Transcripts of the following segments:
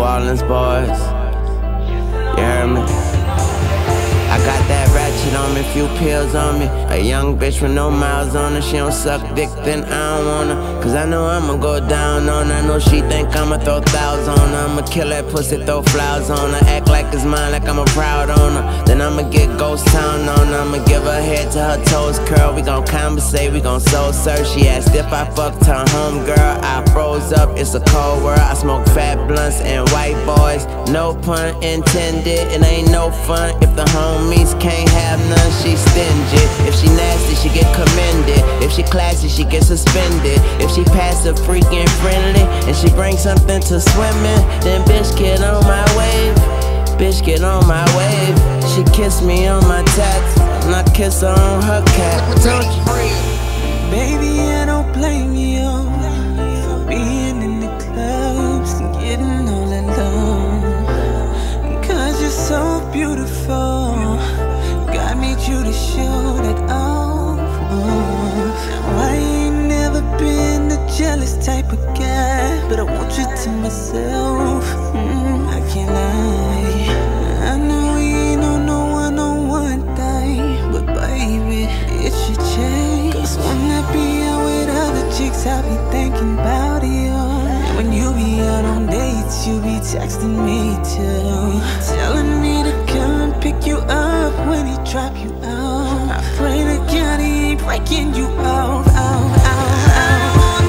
Orleans boys. You heard me? I got that ratchet on me, few pills on me. A young bitch with no miles on her. She don't suck dick, then I don't want her. Cause I know I'ma go down on her. I know she think I'ma throw thousands on her. I'ma kill that pussy, throw flowers on her. Act like it's mine, like I'm a proud owner. Then I'ma get ghost town on her. I'ma give her head to her toes curl. We gon' conversate, we gon' soul search. She asked if I fucked her homegirl. I froze up, it's a cold world. I smoke fat blunts and white boys. No pun intended, it ain't no fun if the homies can't have none. She stingy. If she nasty, she get commended. If she classy, she get suspended. If she passive, freaking friendly, and she brings something to swimming, then bitch get on my wave. Bitch get on my wave. She kiss me on my tats, and I kiss her on her cat. Don't you? Baby, I don't blame you for being in the clubs and getting all alone. Cause you're so beautiful, God made you to show that off. Now I ain't never been the jealous type of guy, but I want you to myself. I can't lie, I know we ain't on no one-on-one thing, but baby, it should change. Cause when I be out with other chicks, I be thinking about you. And when you be out on dates, you be texting me too, telling me to come pick you up when he drop you out. I pray to God he ain't breaking you out, out, out, out.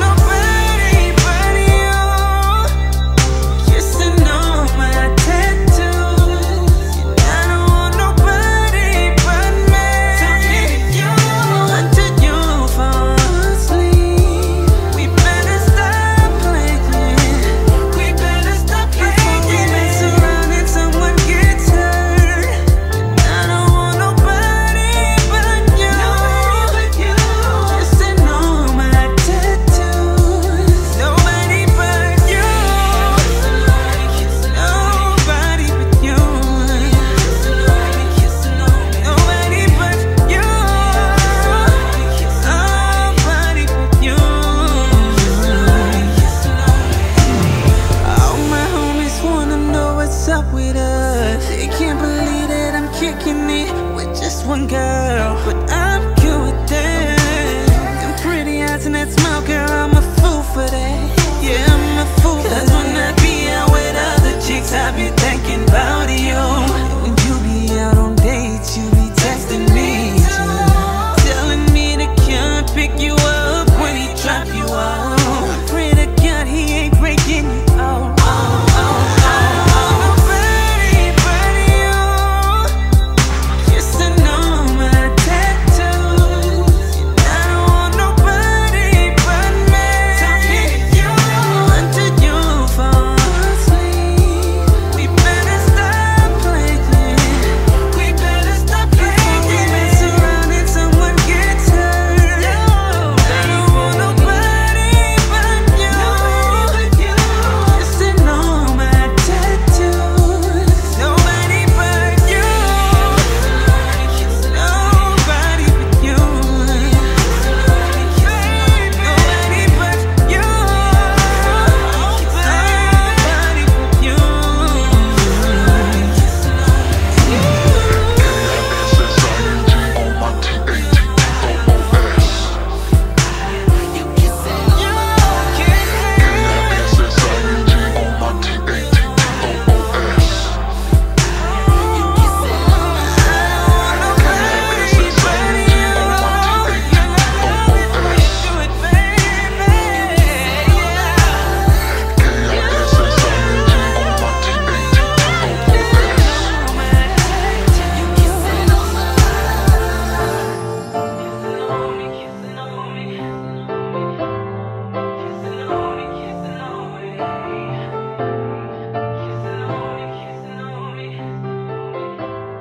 One girl, but I'm good with that. Them pretty eyes and that smile, girl, I'm a fool for that. Yeah, I'm a fool. Cause when I be out with other chicks, I be thinking about you. When you be out on dates, you be texting me too, telling me to come pick you up when he drop you out. I pray to God he ain't breaking you out.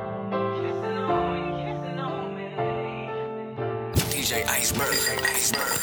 DJ Iceberg.